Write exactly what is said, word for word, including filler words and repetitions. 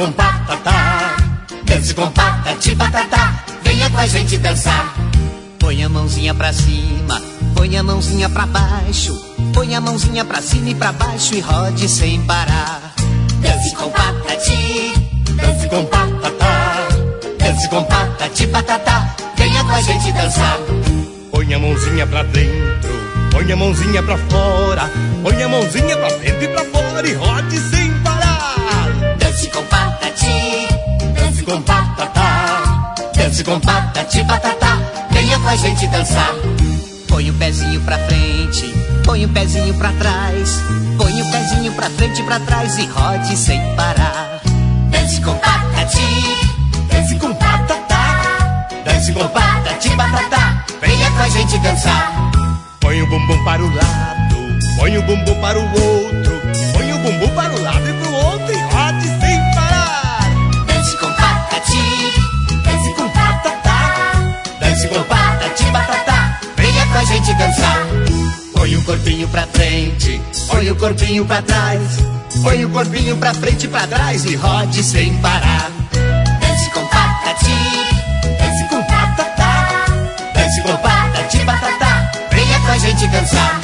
com patata, dance com patati patatá, venha com a gente dançar. Põe a mãozinha pra cima, põe a mãozinha pra baixo, põe a mãozinha pra cima e pra baixo e rode sem parar. Dance com patati, dance com patatá, dance com patati patatá, venha com a gente dançar. Põe a mãozinha pra dentro, põe a mãozinha pra fora, põe a mãozinha pra dentro e pra fora e rode sem parar. Dance com patati, dance com patatá, dance com patati patatá, venha com a gente dançar. Põe o pezinho pra frente, põe o pezinho pra trás, põe o pezinho pra frente e pra trás e rode sem parar. Dance com patati, dance com patatá, dance com patati patatá, venha com a gente dançar. Põe o bumbum para o lado, põe o bumbum para o outro, põe o bumbum para o lado e pro outro e rode sem parar. Dance com patati, dance com patatá, dance com patati patatá, venha com a gente dançar. Põe o corpinho pra frente, põe o corpinho pra trás, põe o corpinho pra frente e pra trás e rode sem parar. Dance com patati, dance com patatá, dance com patati patatá, venha com a gente dançar.